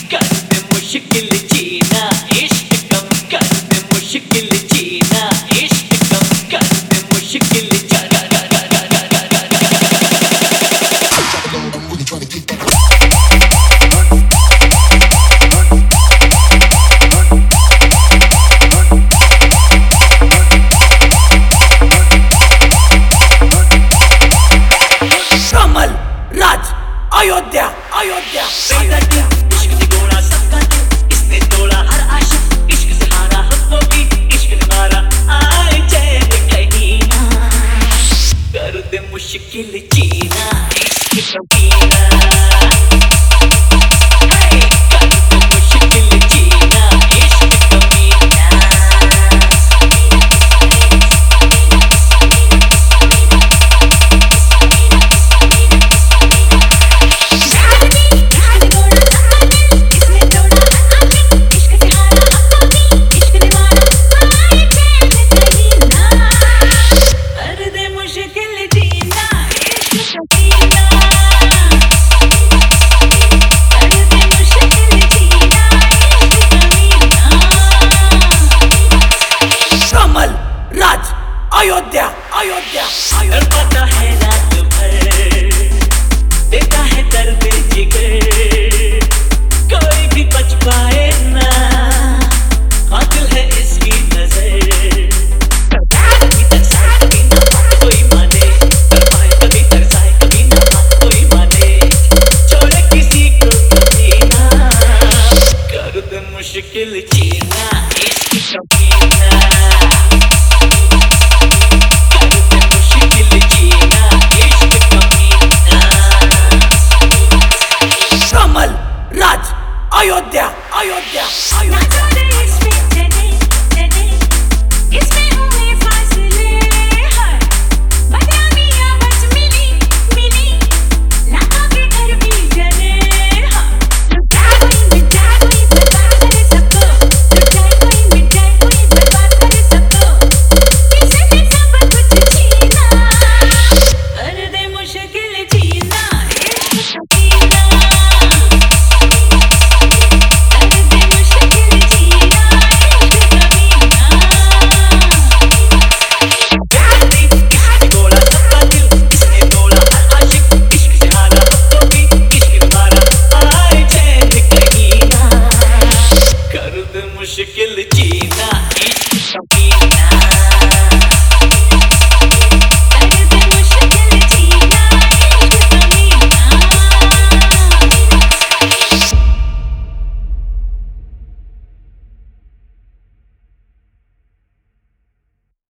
कर दे मुश्किल जीना, इश्क कम कर दे मुश्किल जीना, इश्क कम कर दे मुश्किल कमल राज अयोध्या अयोध्या इश्क ने तोड़ा सबका दिल, इसने तोड़ा हर आशिक, इश्क से हारा हक़ों की, इश्क ने मारा आए चैन कहीं ना, कर दे मुश्किल जीना, इश्क कमीना, कर दे मुश्किल जीना, इश्क कमीना। कमल राज अयोध्या अयोध्या पता है रात भर देता है दर्द जिगर, कोई भी बच पाए ना, कातिल है इसकी नजर, कभी तरसाए कभी ना बात कोई माने, तरपाए कभी तरसाए कभी ना बात कोई माने, छोड़े किसी को कभी ना, कर दे मुश्किल जीना, इश्क कमीना। कमल राज अयोध्या अयोध्या अयोध्या। इसमें